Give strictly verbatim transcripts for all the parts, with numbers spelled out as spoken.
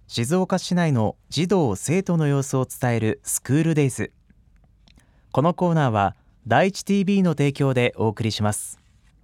静岡市内の児童生徒の様子を伝えるスクールデイズ。このコーナーは第一 ティービー の提供でお送りします。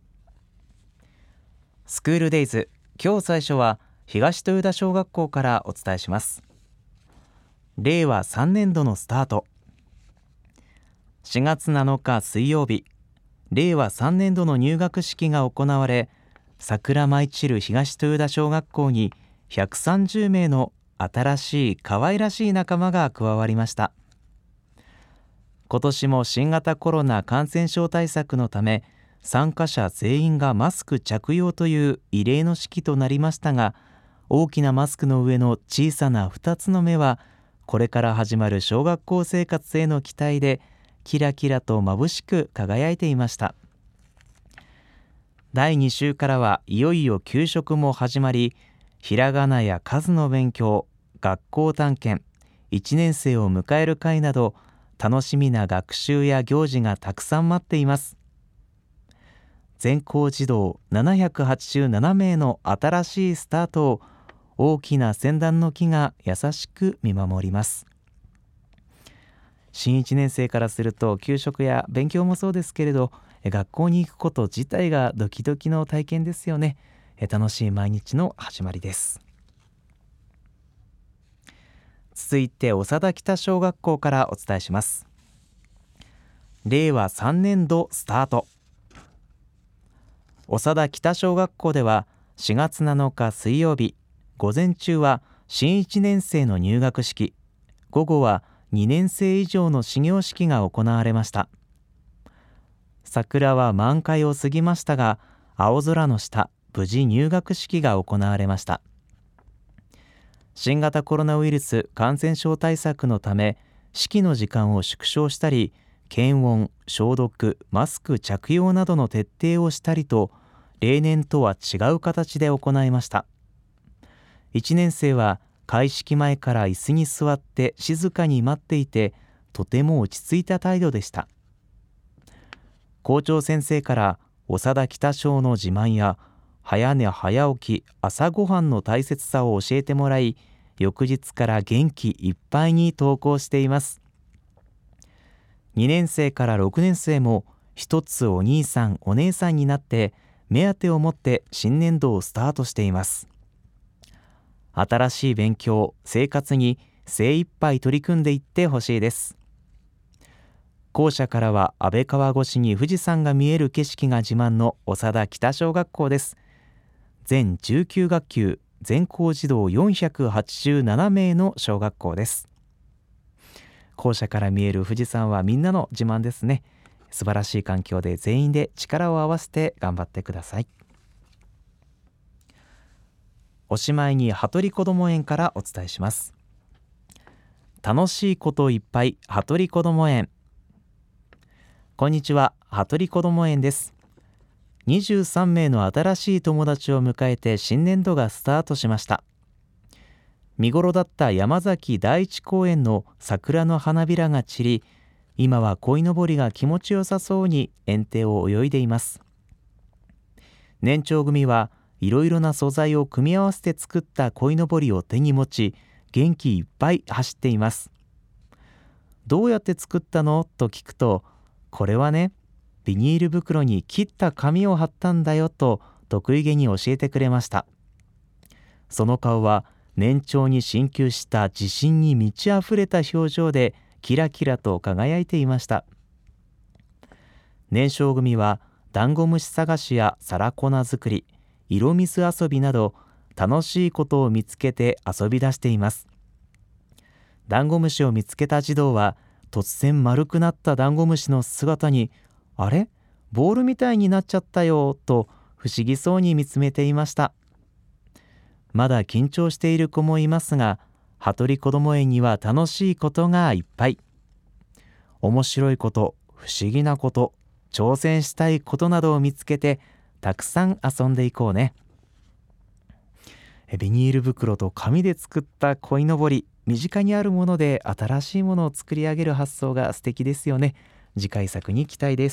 スクールデイズ、今日最初は東豊田小学校からお伝えします。れいわさんねんどのスタート。しがつなのか水曜日、れいわさんねんどの入学式が行われ、桜舞い散る東豊田小学校にひゃくさんじゅうめいの新しい可愛らしい仲間が加わりました。今年も新型コロナ感染症対策のため、参加者全員がマスク着用という異例の式となりましたが、大きなマスクの上の小さなふたつの目は、これから始まる小学校生活への期待でキラキラと眩しく輝いていました。だいに週からはいよいよ給食も始まり、ひらがなや数の勉強、学校探検、いちねん生を迎える会など、楽しみな学習や行事がたくさん待っています。全校児童ななひゃくはちじゅうななめいの新しいスタートを大きな先団の木が優しく見守ります。新いちねん生からすると、給食や勉強もそうですけれど、学校に行くこと自体がドキドキの体験ですよね。楽しい毎日の始まりです。続いて長田北小学校からお伝えします。れいわさんねんどスタート。長田北小学校ではしがつなのか水曜日、午前中は新いちねん生の入学式、午後はにねん生以上の始業式が行われました。桜は満開を過ぎましたが、青空の下、無事入学式が行われました。新型コロナウイルス感染症対策のため、式の時間を縮小したり、検温、消毒、マスク着用などの徹底をしたりと、例年とは違う形で行いました。いちねん生は開式前から椅子に座って静かに待っていて、とても落ち着いた態度でした。校長先生から長田北小の自慢や、早寝早起き、朝ごはんの大切さを教えてもらい、翌日から元気いっぱいに登校しています。にねん生からろくねん生も一つお兄さんお姉さんになって、目当てを持って新年度をスタートしています。新しい勉強、生活に精一杯取り組んでいってほしいです。校舎からは安倍川越しに富士山が見える景色が自慢の長田北小学校です。全じゅうきゅう学級、全校児童よんひゃくはちじゅうななめいの小学校です。校舎から見える富士山はみんなの自慢ですね。素晴らしい環境で全員で力を合わせて頑張ってください。おしまいに羽鳥こども園からお伝えします。楽しいこといっぱい羽鳥こども園。こんにちは、羽鳥こども園です。にじゅうさんめいの新しい友達を迎えて新年度がスタートしました。見頃だった山崎第一公園の桜の花びらが散り、今は鯉のぼりが気持ちよさそうに園庭を泳いでいます。年長組はいろいろな素材を組み合わせて作った鯉のぼりを手に持ち、元気いっぱい走っています。どうやって作ったのと聞くと、これはね、ビニール袋に切った紙を貼ったんだよと得意げに教えてくれました。その顔は年長に進級した自信に満ち溢れた表情でキラキラと輝いていました。年少組はダンゴムシ探しや皿粉作り、色水遊びなど楽しいことを見つけて遊び出しています。ダンゴムシを見つけた児童は突然丸くなったダンゴムシの姿に、あれ、ボールみたいになっちゃったよと不思議そうに見つめていました。まだ緊張している子もいますが、羽鳥こども園には楽しいことがいっぱい。面白いこと、不思議なこと、挑戦したいことなどを見つけて、たくさん遊んでいこうね。ビニール袋と紙で作った鯉のぼり、身近にあるもので新しいものを作り上げる発想が素敵ですよね。次回作に期待です。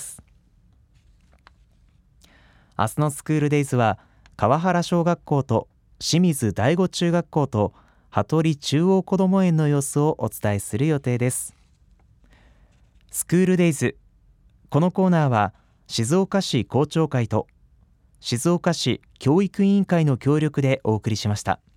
明日のスクールデイズは川原小学校と清水第五中学校と羽鳥中央こども園の様子をお伝えする予定です。スクールデイズ、このコーナーは静岡市校長会と静岡市教育委員会の協力でお送りしました。